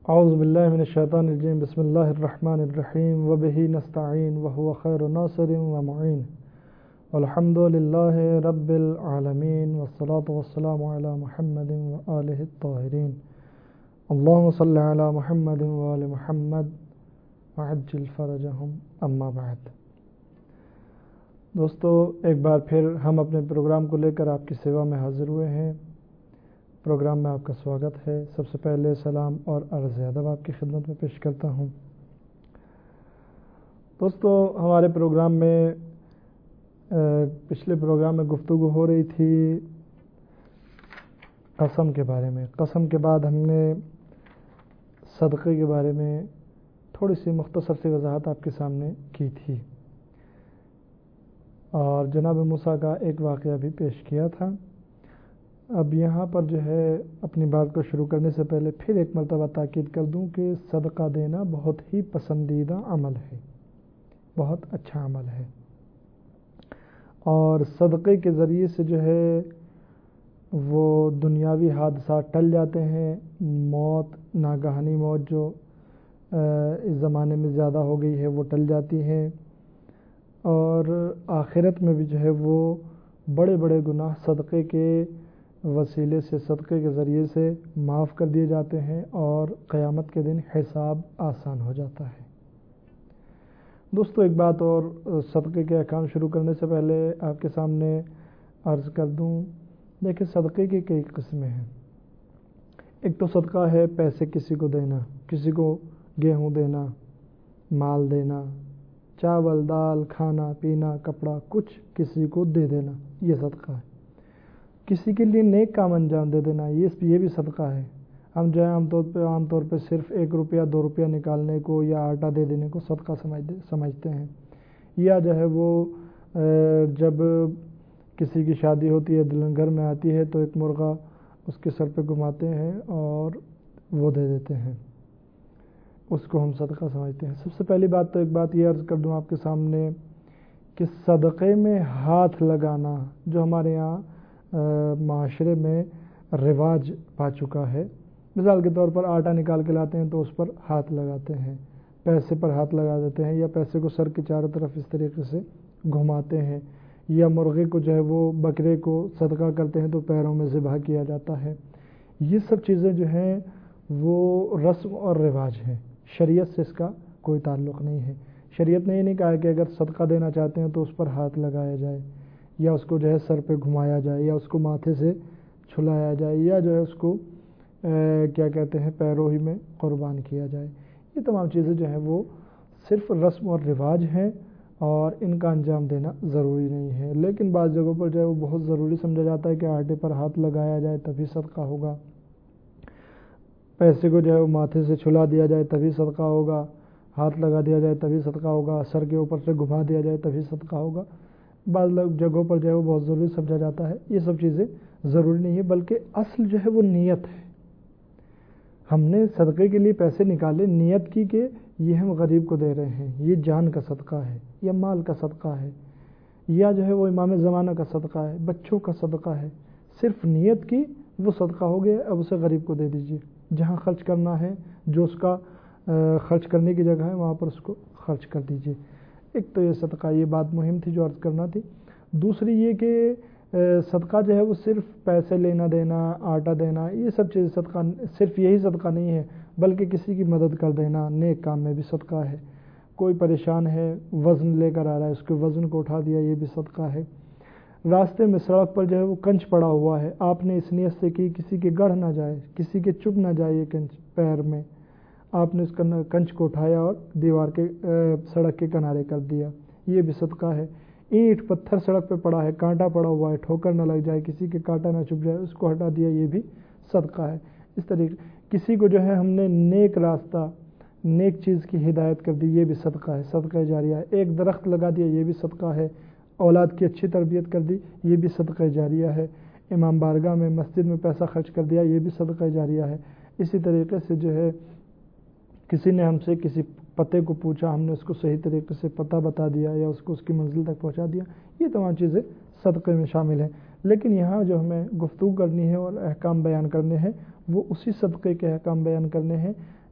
اعوذ باللہ من الشیطان الرجیم بسم اللہ الرحمن الرحیم وبہ نستعین وہو خیر ناصر ومعین والحمد للہ رب العالمین والصلاة والسلام علی محمد وآلہ الطاہرین اللہم صلی علی محمد وآل محمد وعجل فرجہم اما بعد۔ دوستو، ایک بار پھر ہم اپنے پروگرام کو لے کر آپ کی سیوا میں حاضر ہوئے ہیں۔ پروگرام میں آپ کا سواگت ہے۔ سب سے پہلے سلام اور عرض ادب آپ کی خدمت میں پیش کرتا ہوں۔ دوستو، ہمارے پروگرام میں پچھلے پروگرام میں گفتگو ہو رہی تھی قسم کے بارے میں۔ قسم کے بعد ہم نے صدقے کے بارے میں تھوڑی سی مختصر سی وضاحت آپ کے سامنے کی تھی، اور جناب موسیٰ کا ایک واقعہ بھی پیش کیا تھا۔ اب یہاں پر جو ہے اپنی بات کو شروع کرنے سے پہلے پھر ایک مرتبہ تاکید کر دوں کہ صدقہ دینا بہت ہی پسندیدہ عمل ہے، بہت اچھا عمل ہے، اور صدقے کے ذریعے سے جو ہے وہ دنیاوی حادثات ٹل جاتے ہیں۔ موت، ناگہانی موت جو اس زمانے میں زیادہ ہو گئی ہے وہ ٹل جاتی ہے، اور آخرت میں بھی جو ہے وہ بڑے بڑے گناہ صدقے کے وسیلے سے، صدقے کے ذریعے سے معاف کر دیے جاتے ہیں، اور قیامت کے دن حساب آسان ہو جاتا ہے۔ دوستو، ایک بات اور صدقے کے احکام شروع کرنے سے پہلے آپ کے سامنے عرض کر دوں۔ دیکھیں، صدقے کی کئی قسمیں ہیں۔ ایک تو صدقہ ہے پیسے کسی کو دینا، کسی کو گیہوں دینا، مال دینا، چاول، دال، کھانا پینا، کپڑا، کچھ کسی کو دے دینا، یہ صدقہ ہے۔ کسی کے لیے نیک کام انجام دے دینا، یہ بھی صدقہ ہے۔ ہم جو ہے عام طور پہ صرف 1 روپیہ 2 روپیہ نکالنے کو یا آٹا دے دینے کو صدقہ سمجھتے ہیں، یا جو ہے وہ جب کسی کی شادی ہوتی ہے، دلہن گھر میں آتی ہے تو ایک مرغہ اس کے سر پہ گھماتے ہیں اور وہ دے دیتے ہیں، اس کو ہم صدقہ سمجھتے ہیں۔ سب سے پہلی بات تو ایک بات یہ عرض کر دوں آپ کے سامنے کہ صدقے میں ہاتھ لگانا جو ہمارے یہاں معاشرے میں رواج پا چکا ہے، مثال کے طور پر آٹا نکال کے لاتے ہیں تو اس پر ہاتھ لگاتے ہیں، پیسے پر ہاتھ لگا دیتے ہیں، یا پیسے کو سر کے چاروں طرف اس طریقے سے گھماتے ہیں، یا مرغے کو جو ہے وہ بکرے کو صدقہ کرتے ہیں تو پیروں میں ذبح کیا جاتا ہے۔ یہ سب چیزیں جو ہیں وہ رسم اور رواج ہیں، شریعت سے اس کا کوئی تعلق نہیں ہے۔ شریعت نے یہ نہیں کہا کہ اگر صدقہ دینا چاہتے ہیں تو اس پر ہاتھ لگایا جائے، یا اس کو جو ہے سر پہ گھمایا جائے، یا اس کو ماتھے سے چھلایا جائے، یا جو ہے اس کو کیا کہتے ہیں پیروں ہی میں قربان کیا جائے۔ یہ تمام چیزیں جو ہیں وہ صرف رسم اور رواج ہیں، اور ان کا انجام دینا ضروری نہیں ہے۔ لیکن بعض جگہوں پر جو ہے وہ بہت ضروری سمجھا جاتا ہے کہ آٹے پر ہاتھ لگایا جائے تبھی صدقہ ہوگا، پیسے کو جو ہے وہ ماتھے سے چھلا دیا جائے تبھی صدقہ ہوگا، ہاتھ لگا دیا جائے تبھی صدقہ ہوگا، سر کے اوپر سے گھما دیا جائے تبھی صدقہ ہوگا۔ بعض جگہوں پر جو ہے وہ بہت ضروری سمجھا جاتا ہے۔ یہ سب چیزیں ضروری نہیں ہے، بلکہ اصل جو ہے وہ نیت ہے۔ ہم نے صدقے کے لیے پیسے نکالے، نیت کی کہ یہ ہم غریب کو دے رہے ہیں، یہ جان کا صدقہ ہے، یا مال کا صدقہ ہے، یا جو ہے وہ امام زمانہ کا صدقہ ہے، بچوں کا صدقہ ہے۔ صرف نیت کی، وہ صدقہ ہو گیا، اب اسے غریب کو دے دیجیے۔ جہاں خرچ کرنا ہے، جو اس کا خرچ کرنے کی جگہ ہے، وہاں پر اس کو خرچ کر دیجیے۔ ایک تو یہ صدقہ، یہ بات مہم تھی جو عرض کرنا تھی۔ دوسری یہ کہ صدقہ جو ہے وہ صرف پیسے لینا دینا، آٹا دینا، یہ سب چیز صدقہ، صرف یہی صدقہ نہیں ہے، بلکہ کسی کی مدد کر دینا نیک کام میں بھی صدقہ ہے۔ کوئی پریشان ہے، وزن لے کر آ رہا ہے، اس کے وزن کو اٹھا دیا، یہ بھی صدقہ ہے۔ راستے میں سڑک پر جو ہے وہ کنچ پڑا ہوا ہے، آپ نے اس نیت سے کی کسی کے گڑھ نہ جائے، کسی کے چبھ نہ جائے یہ کنچ پیر میں، آپ نے اس کنچ کو اٹھایا اور دیوار کے سڑک کے کنارے کر دیا، یہ بھی صدقہ ہے۔ اینٹ پتھر سڑک پہ پڑا ہے، کانٹا پڑا ہوا ہے، ٹھوکر نہ لگ جائے، کسی کے کانٹا نہ چبھ جائے، اس کو ہٹا دیا، یہ بھی صدقہ ہے۔ اس طریقے کسی کو جو ہے ہم نے نیک راستہ، نیک چیز کی ہدایت کر دی، یہ بھی صدقہ ہے، صدقہ جاریہ ہے۔ ایک درخت لگا دیا، یہ بھی صدقہ ہے۔ اولاد کی اچھی تربیت کر دی، یہ بھی صدقہ جاریہ ہے۔ امام بارگاہ میں، مسجد میں پیسہ خرچ کر دیا، یہ بھی صدقہ جاریہ ہے۔ اسی طریقے سے جو ہے کسی نے ہم سے کسی پتے کو پوچھا، ہم نے اس کو صحیح طریقے سے پتہ بتا دیا، یا اس کو اس کی منزل تک پہنچا دیا، یہ تمام چیزیں صدقے میں شامل ہیں۔ لیکن یہاں جو ہمیں گفتگو کرنی ہے اور احکام بیان کرنے ہیں، وہ اسی صدقے کے احکام بیان کرنے ہیں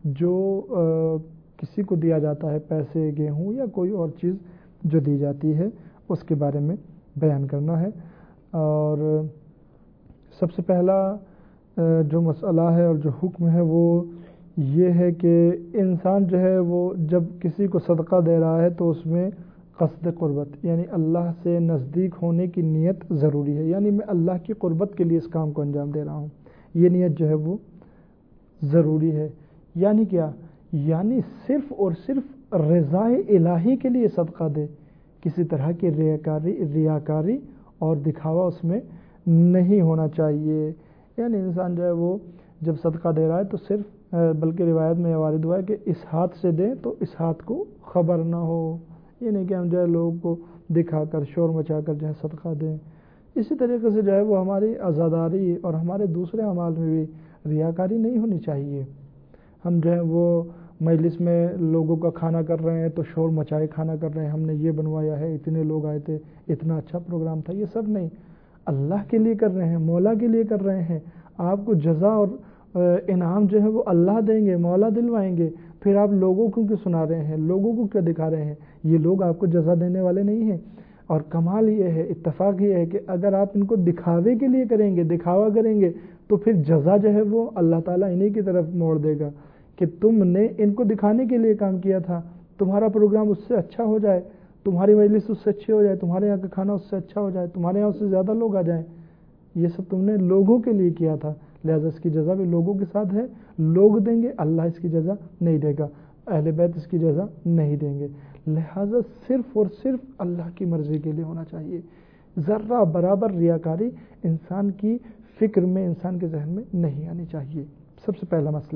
جو کسی کو دیا جاتا ہے، پیسے، گیہوں یا کوئی اور چیز جو دی جاتی ہے، اس کے بارے میں بیان کرنا ہے۔ اور سب سے پہلا جو مسئلہ ہے اور جو حکم ہے وہ یہ ہے کہ انسان جو ہے وہ جب کسی کو صدقہ دے رہا ہے تو اس میں قصد قربت، یعنی اللہ سے نزدیک ہونے کی نیت ضروری ہے، یعنی میں اللہ کی قربت کے لیے اس کام کو انجام دے رہا ہوں، یہ نیت جو ہے وہ ضروری ہے۔ یعنی کیا؟ یعنی صرف اور صرف رضائے الہی کے لیے صدقہ دے، کسی طرح کی ریاکاری اور دکھاوا اس میں نہیں ہونا چاہیے۔ یعنی انسان جو ہے وہ جب صدقہ دے رہا ہے تو صرف، بلکہ روایت میں یہ وارد ہوا ہے کہ اس ہاتھ سے دیں تو اس ہاتھ کو خبر نہ ہو، یہ نہیں کہ ہم جو ہے لوگوں کو دکھا کر، شور مچا کر جو ہے صدقہ دیں۔ اسی طریقے سے جو ہے وہ ہماری عزاداری اور ہمارے دوسرے اعمال میں بھی ریاکاری نہیں ہونی چاہیے۔ ہم جو ہے وہ مجلس میں لوگوں کا کھانا کر رہے ہیں تو شور مچائے کھانا کر رہے ہیں، ہم نے یہ بنوایا ہے، اتنے لوگ آئے تھے، اتنا اچھا پروگرام تھا، یہ سب نہیں، اللہ کے لیے کر رہے ہیں، مولا کے لیے کر رہے ہیں۔ آپ کو جزا اور انعام جو ہے وہ اللہ دیں گے، مولا دلوائیں گے، پھر آپ لوگوں کو کیوں سنا رہے ہیں، لوگوں کو کیوں دکھا رہے ہیں؟ یہ لوگ آپ کو جزا دینے والے نہیں ہیں۔ اور کمال یہ ہے، اتفاق یہ ہے کہ اگر آپ ان کو دکھاوے کے لیے کریں گے، دکھاوا کریں گے، تو پھر جزا جو ہے وہ اللہ تعالیٰ انہی کی طرف موڑ دے گا کہ تم نے ان کو دکھانے کے لیے کام کیا تھا، تمہارا پروگرام اس سے اچھا ہو جائے، تمہاری مجلس اس سے اچھی ہو جائے، تمہارے یہاں کا کھانا اس سے اچھا ہو جائے، تمہارے یہاں اس سے زیادہ لوگ آ جائیں، یہ سب تم نے لوگوں کے لیے کیا تھا، لہذا اس کی جزا بھی لوگوں کے ساتھ ہے، لوگ دیں گے، اللہ اس کی جزا نہیں دے گا، اہل بیت اس کی جزا نہیں دیں گے۔ لہذا صرف اور صرف اللہ کی مرضی کے لیے ہونا چاہیے، ذرہ برابر ریاکاری انسان کی فکر میں، انسان کے ذہن میں نہیں آنی چاہیے، سب سے پہلا مسئلہ۔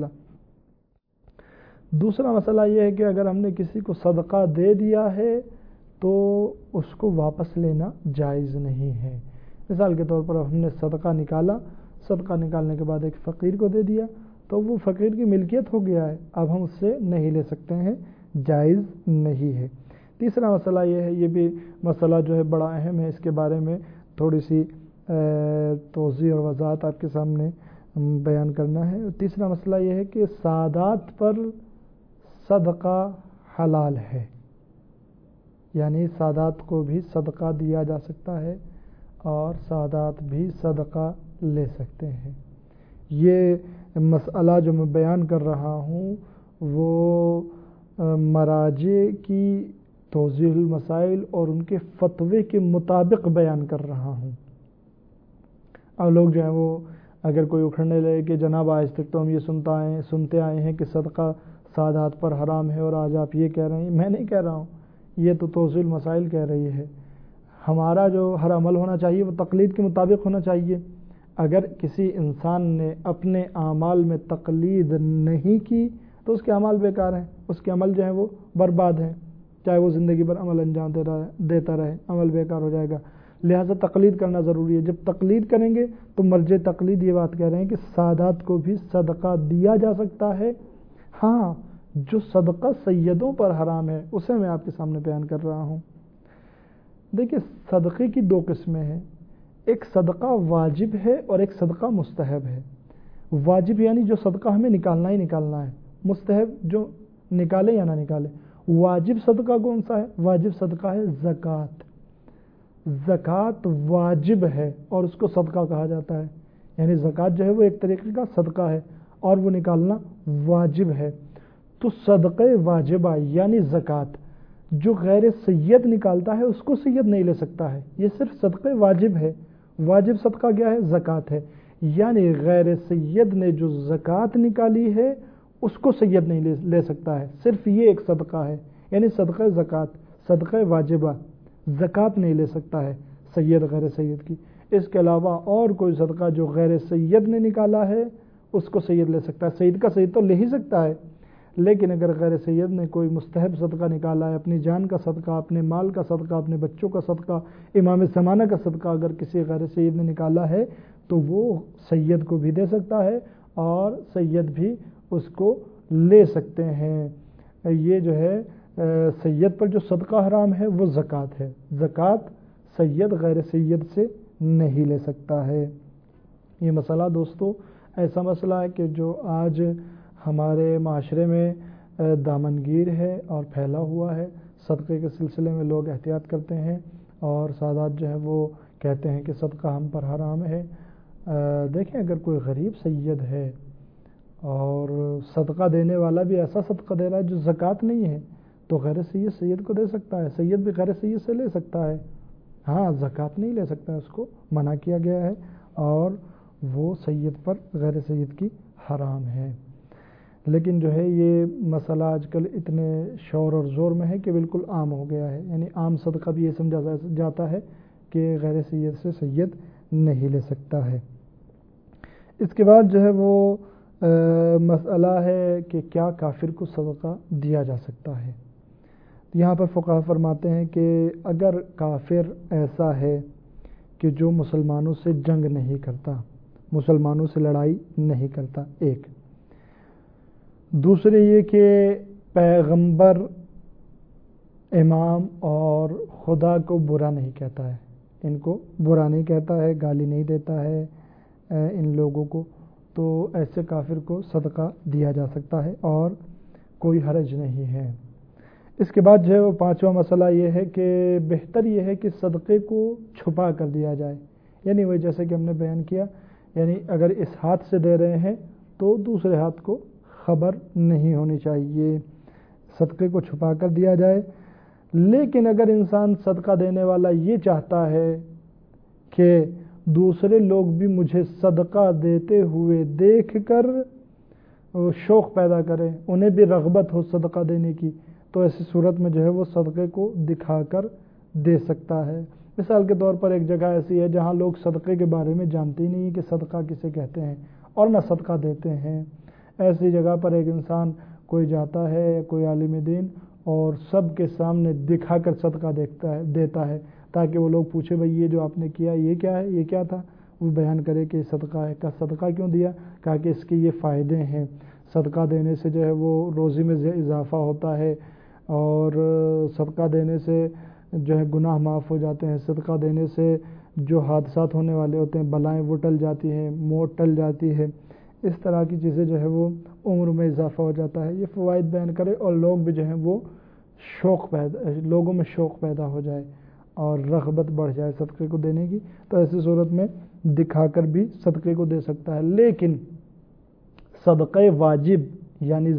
دوسرا مسئلہ یہ ہے کہ اگر ہم نے کسی کو صدقہ دے دیا ہے تو اس کو واپس لینا جائز نہیں ہے۔ مثال کے طور پر ہم نے صدقہ نکالا، صدقہ نکالنے کے بعد ایک فقیر کو دے دیا تو وہ فقیر کی ملکیت ہو گیا ہے، اب ہم اس سے نہیں لے سکتے ہیں، جائز نہیں ہے۔ تیسرا مسئلہ یہ ہے، یہ بھی مسئلہ جو ہے بڑا اہم ہے، اس کے بارے میں تھوڑی سی توضیح اور وضاحت آپ کے سامنے بیان کرنا ہے۔ تیسرا مسئلہ یہ ہے کہ سادات پر صدقہ حلال ہے، یعنی سادات کو بھی صدقہ دیا جا سکتا ہے اور سادات بھی صدقہ لے سکتے ہیں۔ یہ مسئلہ جو میں بیان کر رہا ہوں وہ مراجع کی توضیح المسائل اور ان کے فتوے کے مطابق بیان کر رہا ہوں۔ اور لوگ جو ہیں وہ اگر کوئی اکھڑنے لگے کہ جناب آج تک تو ہم یہ سنتے آئے ہیں کہ صدقہ سادات پر حرام ہے اور آج آپ یہ کہہ رہے ہیں، میں نہیں کہہ رہا ہوں، یہ تو توضیح المسائل کہہ رہی ہے۔ ہمارا جو ہر عمل ہونا چاہیے وہ تقلید کے مطابق ہونا چاہیے۔ اگر کسی انسان نے اپنے اعمال میں تقلید نہیں کی تو اس کے اعمال بیکار ہیں، اس کے عمل جو ہیں وہ برباد ہیں، چاہے وہ زندگی بھر عمل انجام دیتا رہے، عمل بیکار ہو جائے گا۔ لہٰذا تقلید کرنا ضروری ہے۔ جب تقلید کریں گے تو مرجع تقلید یہ بات کہہ رہے ہیں کہ سادات کو بھی صدقہ دیا جا سکتا ہے، ہاں جو صدقہ سیدوں پر حرام ہے اسے میں آپ کے سامنے بیان کر رہا ہوں۔ دیکھیں صدقے کی دو قسمیں ہیں، ایک صدقہ واجب ہے اور ایک صدقہ مستحب ہے۔ واجب یعنی جو صدقہ ہمیں نکالنا ہی نکالنا ہے، مستحب جو نکالے یا نہ نکالے۔ واجب صدقہ کون سا ہے؟ واجب صدقہ ہے زکوٰۃ۔ زکوٰۃ واجب ہے اور اس کو صدقہ کہا جاتا ہے، یعنی زکوٰۃ جو ہے وہ ایک طریقے کا صدقہ ہے اور وہ نکالنا واجب ہے۔ تو صدقہ واجبہ یعنی زکوٰۃ جو غیر سید نکالتا ہے اس کو سید نہیں لے سکتا ہے، یہ صرف صدقہ واجب ہے۔ واجب صدقہ کیا ہے؟ زکوٰۃ ہے، یعنی غیر سید نے جو زکوٰۃ نکالی ہے اس کو سید نہیں لے سکتا ہے، صرف یہ ایک صدقہ ہے، یعنی صدقہ زکوٰۃ، صدقہ واجبہ، زکوٰۃ نہیں لے سکتا ہے سید غیر سید کی۔ اس کے علاوہ اور کوئی صدقہ جو غیر سید نے نکالا ہے اس کو سید لے سکتا ہے۔ سید کا سید تو لے ہی سکتا ہے، لیکن اگر غیر سید نے کوئی مستحب صدقہ نکالا ہے، اپنی جان کا صدقہ، اپنے مال کا صدقہ، اپنے بچوں کا صدقہ، امام زمانہ کا صدقہ اگر کسی غیر سید نے نکالا ہے تو وہ سید کو بھی دے سکتا ہے اور سید بھی اس کو لے سکتے ہیں۔ یہ جو ہے سید پر جو صدقہ حرام ہے وہ زکوٰۃ ہے، زکوٰۃ سید غیر سید سے نہیں لے سکتا ہے۔ یہ مسئلہ دوستو ایسا مسئلہ ہے کہ جو آج ہمارے معاشرے میں دامنگیر ہے اور پھیلا ہوا ہے. صدقے کے سلسلے میں لوگ احتیاط کرتے ہیں اور سادات جو ہے وہ کہتے ہیں کہ صدقہ ہم پر حرام ہے. دیکھیں اگر کوئی غریب سید ہے اور صدقہ دینے والا بھی ایسا صدقہ دے رہا ہے جو زکوٰۃ نہیں ہے تو غیر سید سید کو دے سکتا ہے. سید بھی غیر سید سے لے سکتا ہے. ہاں زکوٰۃ نہیں لے سکتا, اس کو منع کیا گیا ہے اور وہ سید پر غیر سید کی حرام ہے. لیکن جو ہے یہ مسئلہ آج کل اتنے شور اور زور میں ہے کہ بالکل عام ہو گیا ہے. یعنی عام صدقہ بھی یہ سمجھا جاتا ہے کہ غیر سید سے سید نہیں لے سکتا ہے. اس کے بعد جو ہے وہ مسئلہ ہے کہ کیا کافر کو صدقہ دیا جا سکتا ہے. یہاں پر فقہا فرماتے ہیں کہ اگر کافر ایسا ہے کہ جو مسلمانوں سے جنگ نہیں کرتا, مسلمانوں سے لڑائی نہیں کرتا, ایک. دوسرے یہ کہ پیغمبر, امام اور خدا کو برا نہیں کہتا ہے, ان کو برا نہیں کہتا ہے, گالی نہیں دیتا ہے ان لوگوں کو, تو ایسے کافر کو صدقہ دیا جا سکتا ہے اور کوئی حرج نہیں ہے. اس کے بعد جو ہے وہ پانچواں مسئلہ یہ ہے کہ بہتر یہ ہے کہ صدقے کو چھپا کر دیا جائے. یعنی وہ جیسے کہ ہم نے بیان کیا, یعنی اگر اس ہاتھ سے دے رہے ہیں تو دوسرے ہاتھ کو خبر نہیں ہونی چاہیے, صدقے کو چھپا کر دیا جائے. لیکن اگر انسان صدقہ دینے والا یہ چاہتا ہے کہ دوسرے لوگ بھی مجھے صدقہ دیتے ہوئے دیکھ کر شوق پیدا کریں, انہیں بھی رغبت ہو صدقہ دینے کی, تو ایسی صورت میں جو ہے وہ صدقے کو دکھا کر دے سکتا ہے. مثال کے طور پر ایک جگہ ایسی ہے جہاں لوگ صدقے کے بارے میں جانتے ہی نہیں کہ صدقہ کسے کہتے ہیں اور نہ صدقہ دیتے ہیں. ایسی جگہ پر ایک انسان کوئی جاتا ہے, کوئی عالم دین, اور سب کے سامنے دکھا کر صدقہ دیتا ہے تاکہ وہ لوگ پوچھے بھئی یہ جو آپ نے کیا یہ کیا ہے, یہ کیا تھا, وہ بیان کرے کہ صدقہ ہے. کا صدقہ کیوں دیا؟ کہا کہ اس کے یہ فائدے ہیں, صدقہ دینے سے جو ہے وہ روزی میں اضافہ ہوتا ہے اور صدقہ دینے سے جو ہے گناہ معاف ہو جاتے ہیں, صدقہ دینے سے جو حادثات ہونے والے ہوتے ہیں, بلائیں وہ ٹل جاتی ہیں, موت ٹل جاتی ہے, اس طرح کی چیزیں جو ہے وہ عمر میں اضافہ ہو جاتا ہے. یہ فوائد بیان کرے اور لوگ بھی جو ہیں وہ لوگوں میں شوق پیدا ہو جائے اور رغبت بڑھ جائے صدقے کو دینے کی, تو ایسی صورت میں دکھا کر بھی صدقے کو دے سکتا ہے. لیکن صدقہ واجب یعنی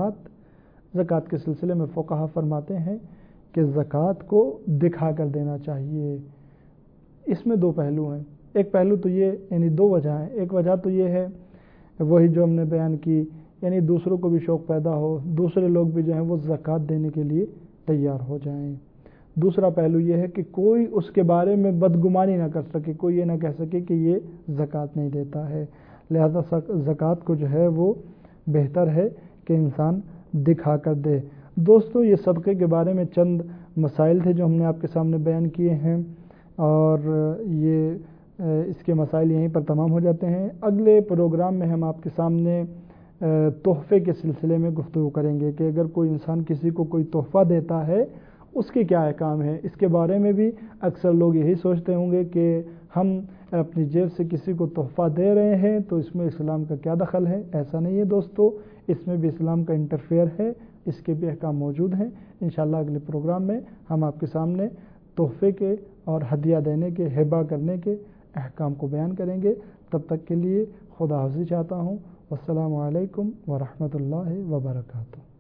زکوٰۃ کے سلسلے میں فقہا فرماتے ہیں کہ زکوٰۃ کو دکھا کر دینا چاہیے. اس میں دو پہلو ہیں. ایک پہلو تو یہ, یعنی دو وجہ ہیں. ایک وجہ تو یہ ہے وہی جو ہم نے بیان کی, یعنی دوسروں کو بھی شوق پیدا ہو, دوسرے لوگ بھی جو ہیں وہ زکوٰۃ دینے کے لیے تیار ہو جائیں. دوسرا پہلو یہ ہے کہ کوئی اس کے بارے میں بدگمانی نہ کر سکے, کوئی یہ نہ کہہ سکے کہ یہ زکوٰۃ نہیں دیتا ہے. لہذا زکوٰۃ کو جو ہے وہ بہتر ہے کہ انسان دکھا کر دے. دوستو یہ صدقے کے بارے میں چند مسائل تھے جو ہم نے آپ کے سامنے بیان کیے ہیں, اور یہ اس کے مسائل یہیں پر تمام ہو جاتے ہیں. اگلے پروگرام میں ہم آپ کے سامنے تحفے کے سلسلے میں گفتگو کریں گے کہ اگر کوئی انسان کسی کو کوئی تحفہ دیتا ہے اس کے کیا احکام ہیں. اس کے بارے میں بھی اکثر لوگ یہی سوچتے ہوں گے کہ ہم اپنی جیب سے کسی کو تحفہ دے رہے ہیں تو اس میں اسلام کا کیا دخل ہے. ایسا نہیں ہے دوستو, اس میں بھی اسلام کا انٹرفیئر ہے, اس کے بھی احکام موجود ہیں. انشاءاللہ اگلے پروگرام میں ہم آپ کے سامنے تحفے کے اور ہدیہ دینے کے, ہبہ کرنے کے احکام کو بیان کریں گے. تب تک کے لیے خدا حافظ چاہتا ہوں. والسلام علیکم ورحمۃ اللہ وبرکاتہ.